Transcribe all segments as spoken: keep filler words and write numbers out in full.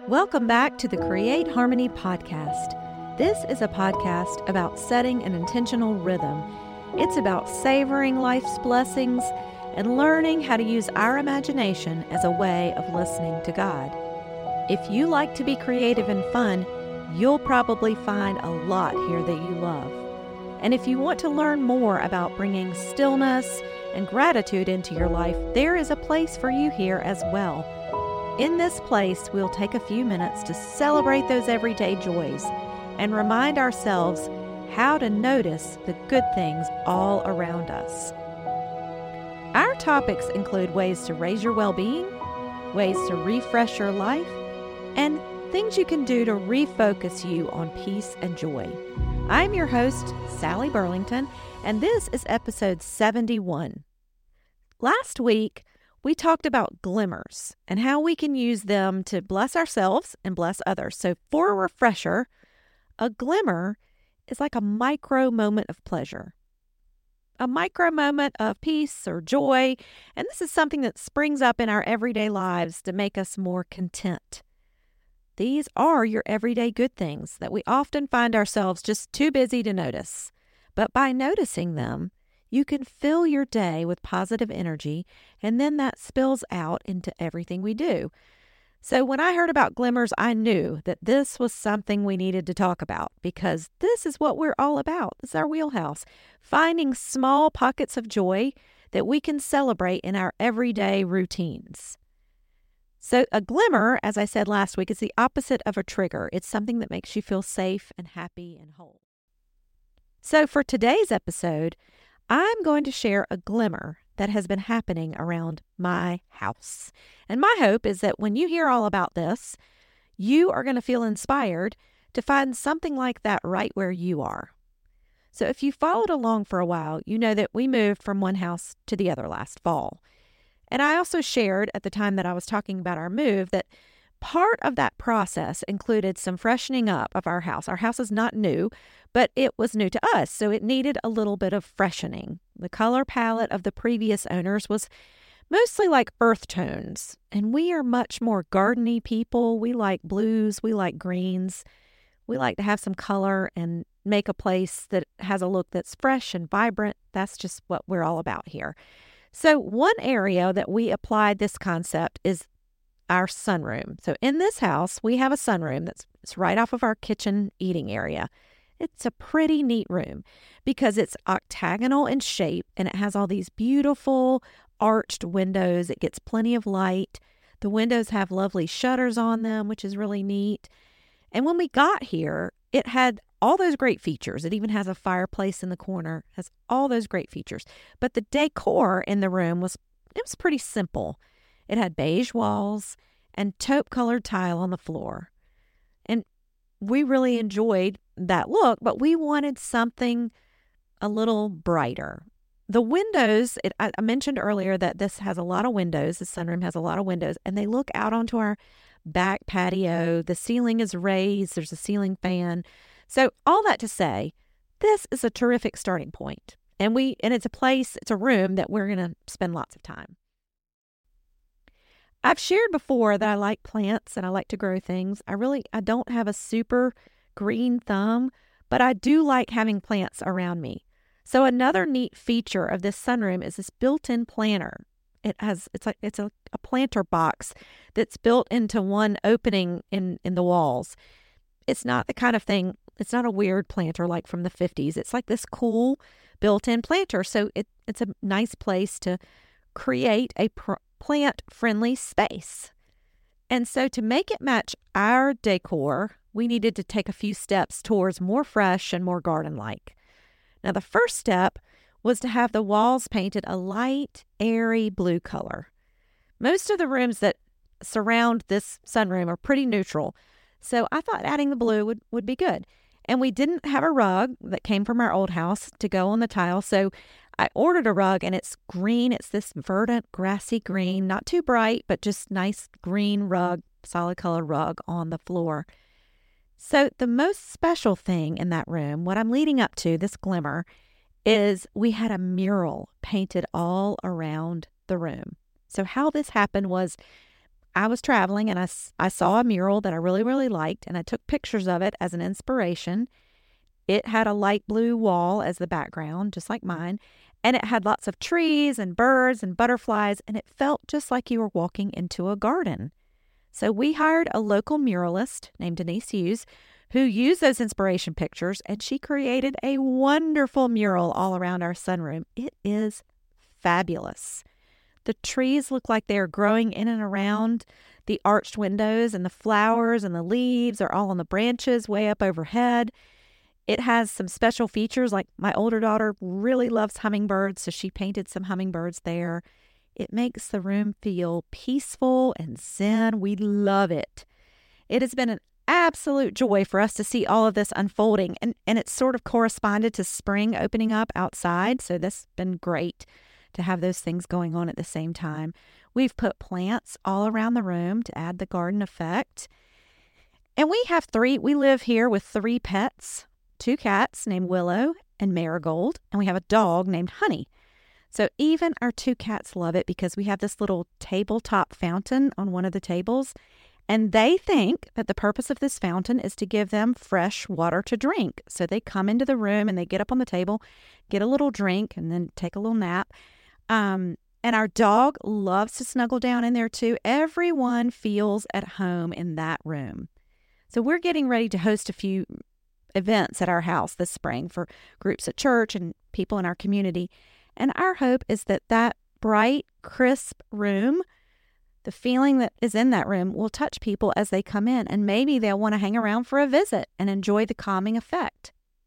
Welcome back to the Create Harmony podcast. This is a podcast about setting an intentional rhythm. It's about savoring life's blessings and learning how to use our imagination as a way of listening to God. If you like to be creative and fun, you'll probably find a lot here that you love. And if you want to learn more about bringing stillness and gratitude into your life, there is a place for you here as well. In this place, we'll take a few minutes to celebrate those everyday joys and remind ourselves how to notice the good things all around us. Our topics include ways to raise your well-being, ways to refresh your life, and things you can do to refocus you on peace and joy. I'm your host, Sally Burlington, and this is episode seventy-one. Last week, we talked about glimmers and how we can use them to bless ourselves and bless others. So for a refresher, a glimmer is like a micro moment of pleasure, a micro moment of peace or joy. And this is something that springs up in our everyday lives to make us more content. These are your everyday good things that we often find ourselves just too busy to notice. But by noticing them, you can fill your day with positive energy, and then that spills out into everything we do. So when I heard about glimmers, I knew that this was something we needed to talk about because this is what we're all about. It's our wheelhouse, finding small pockets of joy that we can celebrate in our everyday routines. So a glimmer, as I said last week, is the opposite of a trigger. It's something that makes you feel safe and happy and whole. So for today's episode, I'm going to share a glimmer that has been happening around my house. And my hope is that when you hear all about this, you are going to feel inspired to find something like that right where you are. So if you followed along for a while, you know that we moved from one house to the other last fall. And I also shared at the time that I was talking about our move that part of that process included some freshening up of our house. Our house is not new, but it was new to us, so it needed a little bit of freshening. The color palette of the previous owners was mostly like earth tones, and we are much more garden-y people. We like blues, we like greens. We like to have some color and make a place that has a look that's fresh and vibrant. That's just what we're all about here. So one area that we applied this concept is our sunroom. So in this house, we have a sunroom that's it's right off of our kitchen eating area. It's a pretty neat room because it's octagonal in shape and it has all these beautiful arched windows. It gets plenty of light. The windows have lovely shutters on them, which is really neat. And when we got here, it had all those great features. It even has a fireplace in the corner, has all those great features. But the decor in the room was, it was pretty simple. It had beige walls and taupe-colored tile on the floor. And we really enjoyed that look, but we wanted something a little brighter. The windows, it, I, I mentioned earlier that this has a lot of windows. The sunroom has a lot of windows, and they look out onto our back patio. The ceiling is raised. There's a ceiling fan. So all that to say, this is a terrific starting point. And we and it's a place, it's a room that we're going to spend lots of time. I've shared before that I like plants and I like to grow things. I really, I don't have a super green thumb, but I do like having plants around me. So another neat feature of this sunroom is this built-in planter. It has, it's like, it's a, a planter box that's built into one opening in, in the walls. It's not the kind of thing, it's not a weird planter like from the fifties. It's like this cool built-in planter. So it, it's a nice place to create a pr- plant-friendly space. And so to make it match our decor, we needed to take a few steps towards more fresh and more garden-like. Now, the first step was to have the walls painted a light, airy blue color. Most of the rooms that surround this sunroom are pretty neutral, so I thought adding the blue would, would be good. And we didn't have a rug that came from our old house to go on the tile, so I ordered a rug, and it's green. It's this verdant, grassy green, not too bright, but just nice green rug, solid color rug on the floor. So the most special thing in that room, what I'm leading up to, this glimmer, is we had a mural painted all around the room. So how this happened was I was traveling and I, I saw a mural that I really, really liked, and I took pictures of it as an inspiration. It had a light blue wall as the background, just like mine, and it had lots of trees and birds and butterflies, and it felt just like you were walking into a garden. So we hired a local muralist named Denise Hughes who used those inspiration pictures, and she created a wonderful mural all around our sunroom. It is fabulous. The trees look like they are growing in and around the arched windows, and the flowers and the leaves are all on the branches way up overhead. It has some special features, like my older daughter really loves hummingbirds, so she painted some hummingbirds there. It makes the room feel peaceful and zen. We love it. It has been an absolute joy for us to see all of this unfolding, and, and it's sort of corresponded to spring opening up outside, so that's been great to have those things going on at the same time. We've put plants all around the room to add the garden effect. And we have three, we live here with three pets, two cats named Willow and Marigold, and we have a dog named Honey. So even our two cats love it because we have this little tabletop fountain on one of the tables, and they think that the purpose of this fountain is to give them fresh water to drink. So they come into the room and they get up on the table, get a little drink, and then take a little nap. Um, and our dog loves to snuggle down in there too. Everyone feels at home in that room. So we're getting ready to host a few events at our house this spring for groups at church and people in our community. And our hope is that that bright, crisp room, the feeling that is in that room, will touch people as they come in, and maybe they'll want to hang around for a visit and enjoy the calming effect.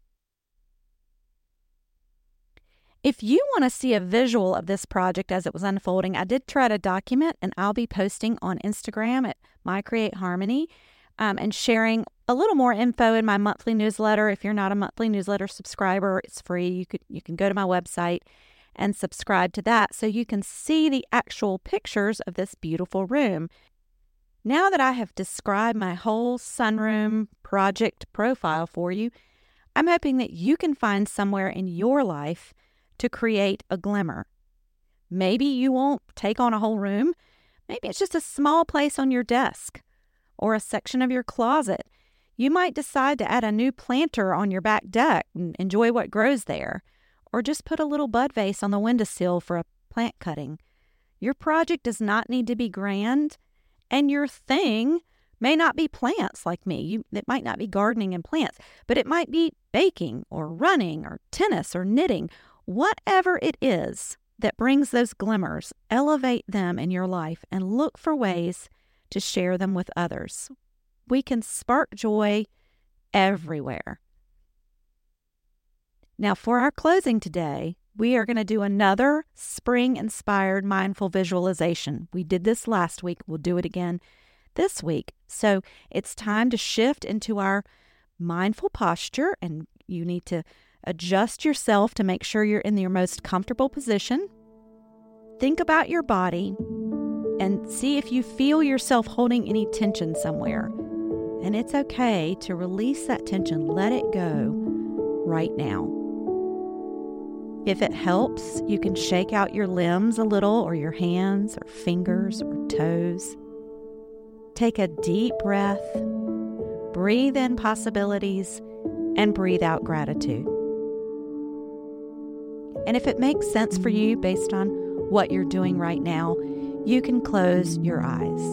If you want to see a visual of this project as it was unfolding, I did try to document, and I'll be posting on Instagram at My Create Harmony um, and sharing a little more info in my monthly newsletter. If you're not a monthly newsletter subscriber, it's free. You could you can go to my website and subscribe to that so you can see the actual pictures of this beautiful room. Now that I have described my whole sunroom project profile for you, I'm hoping that you can find somewhere in your life to create a glimmer. Maybe you won't take on a whole room. Maybe it's just a small place on your desk or a section of your closet. You might decide to add a new planter on your back deck and enjoy what grows there, or just put a little bud vase on the windowsill for a plant cutting. Your project does not need to be grand, and your thing may not be plants like me. You, it might not be gardening and plants, but it might be baking or running or tennis or knitting. Whatever it is that brings those glimmers, elevate them in your life and look for ways to share them with others. We can spark joy everywhere. Now, for our closing today, we are going to do another spring-inspired mindful visualization. We did this last week. We'll do it again this week. So it's time to shift into our mindful posture, and you need to adjust yourself to make sure you're in your most comfortable position. Think about your body and see if you feel yourself holding any tension somewhere. And it's okay to release that tension. Let it go right now. If it helps, you can shake out your limbs a little, or your hands or fingers or toes. Take a deep breath, breathe in possibilities, and breathe out gratitude. And if it makes sense for you based on what you're doing right now, you can close your eyes.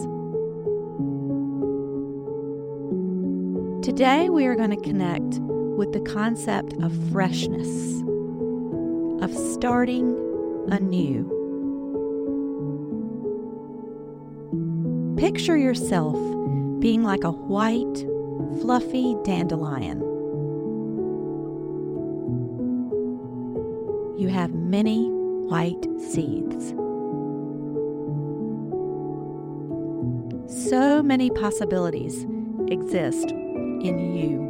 Today, we are going to connect with the concept of freshness, of starting anew. Picture yourself being like a white, fluffy dandelion. You have many white seeds. So many possibilities exist in you.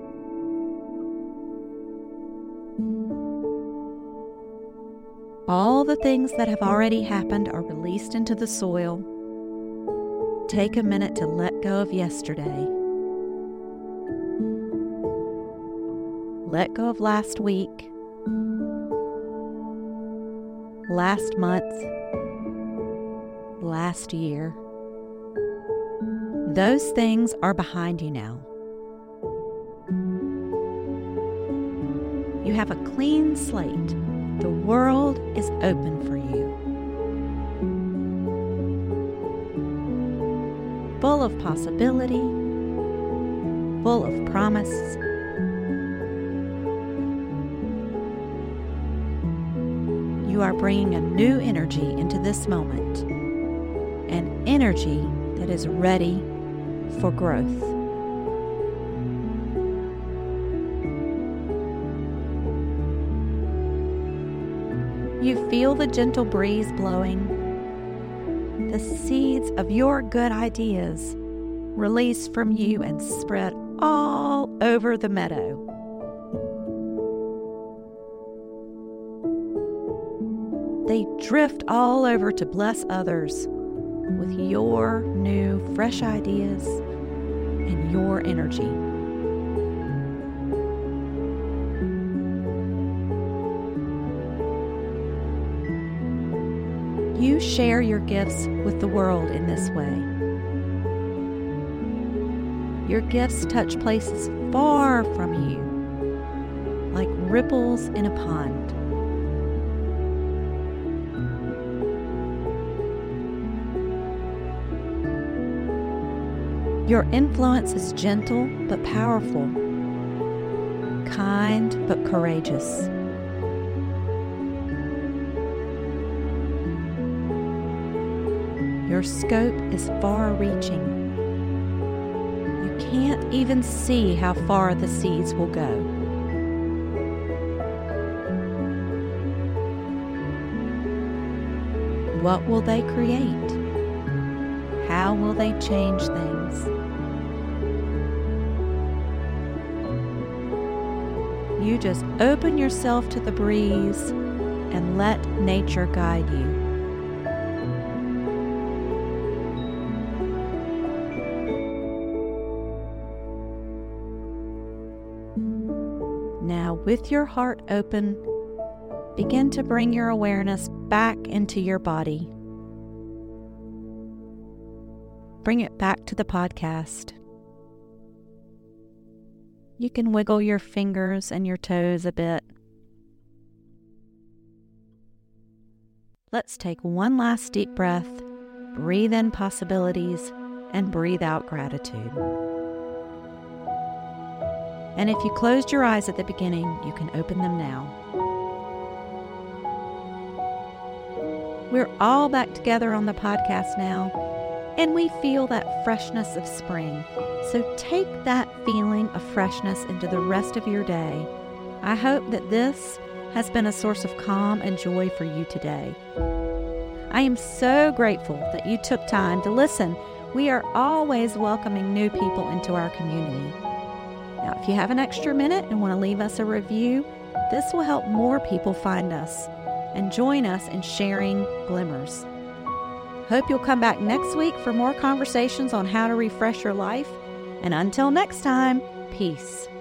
All the things that have already happened are released into the soil. Take a minute to let go of yesterday. Let go of last week, last month, last year. Those things are behind you now. You have a clean slate. The world is open for you. Full of possibility, full of promise. You are bringing a new energy into this moment, an energy that is ready for growth. You feel the gentle breeze blowing. The seeds of your good ideas release from you and spread all over the meadow. They drift all over to bless others with your new, fresh ideas and your energy. You share your gifts with the world in this way. Your gifts touch places far from you, like ripples in a pond. Your influence is gentle but powerful, kind but courageous. Your scope is far-reaching. You can't even see how far the seeds will go. What will they create? How will they change things? You just open yourself to the breeze and let nature guide you. Now, with your heart open, begin to bring your awareness back into your body. Bring it back to the podcast. You can wiggle your fingers and your toes a bit. Let's take one last deep breath, breathe in possibilities, and breathe out gratitude. And if you closed your eyes at the beginning, you can open them now. We're all back together on the podcast now, and we feel that freshness of spring. So take that feeling of freshness into the rest of your day. I hope that this has been a source of calm and joy for you today. I am so grateful that you took time to listen. We are always welcoming new people into our community. Now, if you have an extra minute and want to leave us a review, this will help more people find us and join us in sharing glimmers. Hope you'll come back next week for more conversations on how to refresh your life. And until next time, peace.